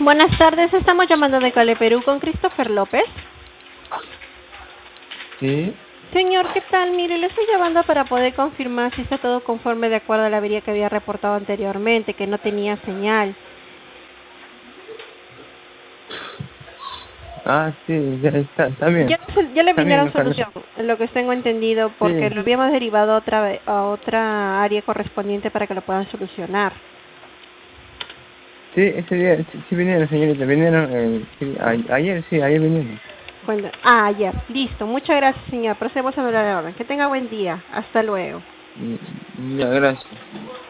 Buenas tardes, estamos llamando de Cale, Perú con Christopher López. Sí, Señor, ¿qué tal? Mire, le estoy llamando para poder confirmar si está todo conforme de acuerdo a la avería que había reportado anteriormente, que no tenía señal. sí, ya está bien. Ya le Está bien, brindaron ojalá. solución, lo que tengo entendido, porque Sí, lo habíamos derivado a otra área correspondiente para que lo puedan solucionar. sí, ese día sí vinieron, señorita, vinieron, sí, ayer, sí, ayer vinieron. Ayer. Listo. Muchas gracias, señor. Procedemos a hablar de orden. Que tenga buen día. Hasta luego. Ya, gracias.